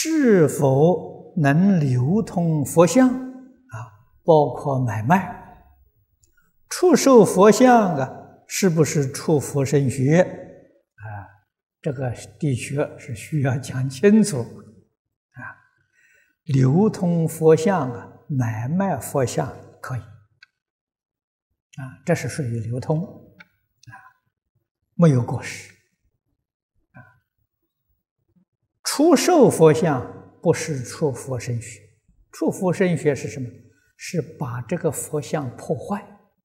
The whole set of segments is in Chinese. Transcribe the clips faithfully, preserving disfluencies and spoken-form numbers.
是否能流通佛像啊？包括买卖，出售佛像啊，是不是出佛身学啊？这个的确是需要讲清楚啊。流通佛像啊，买卖佛像可以啊，这是属于流通啊，没有过失啊。出售佛像不是出佛身学，出佛身学是什么？是把这个佛像破坏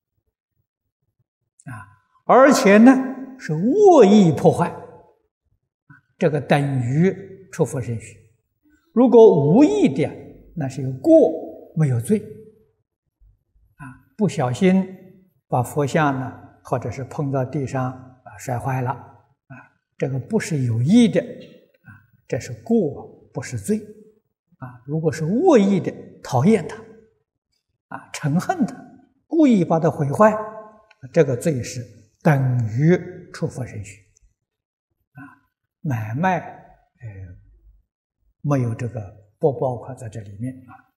啊，而且呢是恶意破坏，这个等于出佛身学。如果无意的，那是有过没有罪啊，不小心把佛像呢，或者是碰到地上啊摔坏了啊，这个不是有意的啊，这是过不是罪啊。如果是恶意的，讨厌他啊，嗔恨他，故意把它毁坏，这个罪是等于出佛身学啊。买卖呃没有这个不包括在这里面啊。